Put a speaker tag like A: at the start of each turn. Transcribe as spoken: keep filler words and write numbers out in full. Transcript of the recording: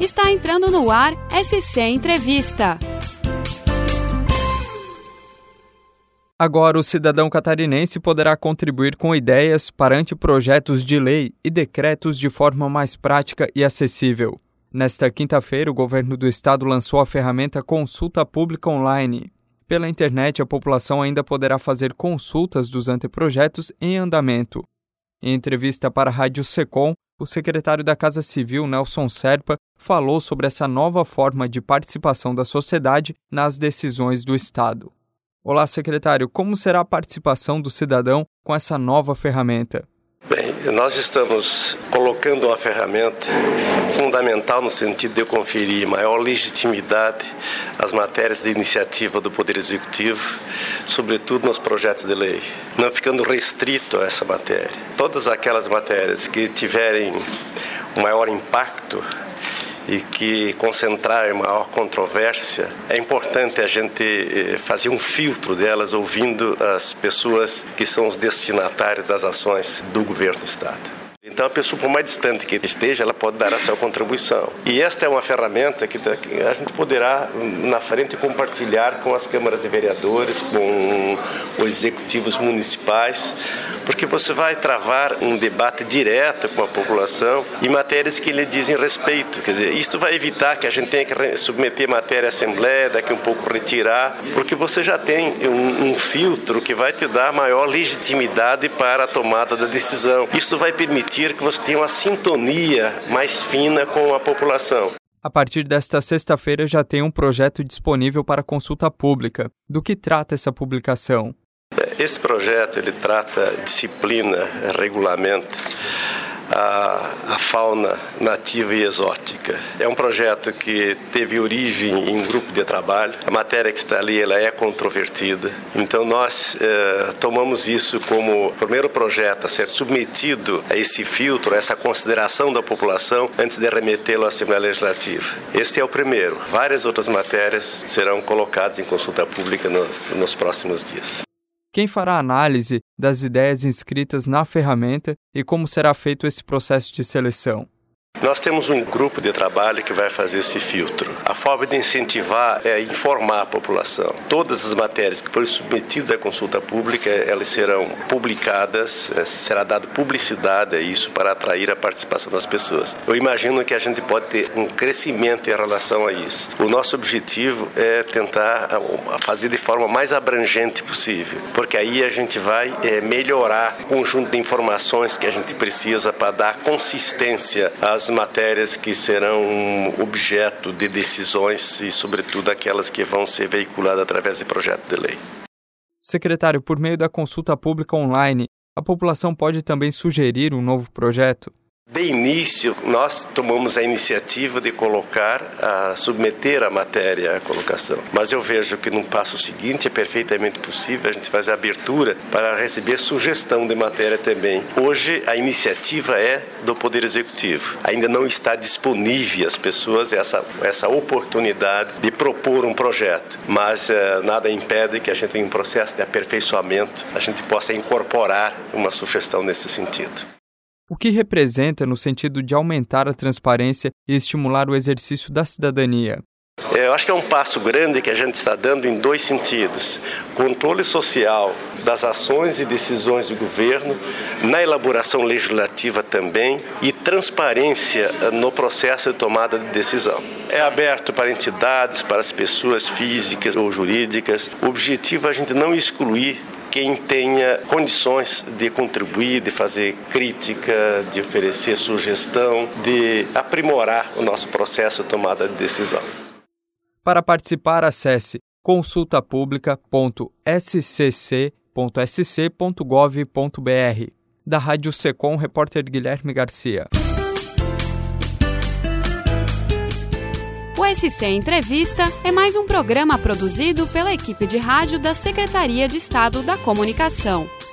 A: Está entrando no ar S C Entrevista.
B: Agora, o cidadão catarinense poderá contribuir com ideias para anteprojetos de lei e decretos de forma mais prática e acessível. Nesta quinta-feira, o governo do estado lançou a ferramenta Consulta Pública Online. Pela internet, a população ainda poderá fazer consultas dos anteprojetos em andamento. Em entrevista para a Rádio Secom, o secretário da Casa Civil, Nelson Serpa, falou sobre essa nova forma de participação da sociedade nas decisões do estado. Olá, secretário, como será a participação do cidadão com essa nova ferramenta?
C: Bem, nós estamos colocando uma ferramenta fundamental no sentido de conferir maior legitimidade às matérias de iniciativa do Poder Executivo, sobretudo nos projetos de lei, não ficando restrito a essa matéria. Todas aquelas matérias que tiverem um maior impacto e que concentrar maior controvérsia, é importante a gente fazer um filtro delas ouvindo as pessoas que são os destinatários das ações do governo do estado. Então, a pessoa, por mais distante que esteja, ela pode dar a sua contribuição. E esta é uma ferramenta que a gente poderá, na frente, compartilhar com as câmaras de vereadores, com os executivos municipais, porque você vai travar um debate direto com a população em matérias que lhe dizem respeito. Quer dizer, isto vai evitar que a gente tenha que submeter matéria à Assembleia, daqui um pouco retirar, porque você já tem um, um filtro que vai te dar maior legitimidade para a tomada da decisão. Isso vai permitir que você tenha uma sintonia mais fina com a população.
B: A partir desta sexta-feira já tem um projeto disponível para consulta pública. Do que trata essa publicação?
C: Esse projeto ele trata disciplina, regulamenta a, a fauna nativa e exótica. É um projeto que teve origem em grupo de trabalho. A matéria que está ali ela é controvertida. Então nós eh, tomamos isso como o primeiro projeto a ser submetido a esse filtro, a essa consideração da população antes de remetê-lo à Assembleia Legislativa. Este é o primeiro. Várias outras matérias serão colocadas em consulta pública nos, nos próximos dias.
B: Quem fará a análise das ideias inscritas na ferramenta e como será feito esse processo de seleção?
C: Nós temos um grupo de trabalho que vai fazer esse filtro. A forma de incentivar é informar a população. Todas as matérias que forem submetidas à consulta pública, elas serão publicadas, será dada publicidade a isso para atrair a participação das pessoas. Eu imagino que a gente pode ter um crescimento em relação a isso. O nosso objetivo é tentar fazer de forma mais abrangente possível, porque aí a gente vai é, melhorar o conjunto de informações que a gente precisa para dar consistência às matérias que serão objeto de decisões e, sobretudo, aquelas que vão ser veiculadas através de projeto de lei.
B: Secretário, por meio da consulta pública online, a população pode também sugerir um novo projeto?
C: De início, nós tomamos a iniciativa de colocar, a submeter a matéria à colocação. Mas eu vejo que no passo seguinte é perfeitamente possível a gente fazer a abertura para receber sugestão de matéria também. Hoje a iniciativa é do Poder Executivo. Ainda não está disponível às pessoas essa, essa oportunidade de propor um projeto. Mas eh, nada impede que a gente, em um processo de aperfeiçoamento, a gente possa incorporar uma sugestão nesse sentido.
B: O que representa no sentido de aumentar a transparência e estimular o exercício da cidadania?
C: Eu acho que é um passo grande que a gente está dando em dois sentidos. Controle social das ações e decisões do governo, na elaboração legislativa também, e transparência no processo de tomada de decisão. É aberto para entidades, para as pessoas físicas ou jurídicas. O objetivo é a gente não excluir quem tenha condições de contribuir, de fazer crítica, de oferecer sugestão, de aprimorar o nosso processo de tomada de decisão.
B: Para participar, acesse consulta publica ponto s c c ponto s c ponto gov ponto b r. Da Rádio Secom, repórter Guilherme Garcia.
A: O S C Entrevista é mais um programa produzido pela equipe de rádio da Secretaria de Estado da Comunicação.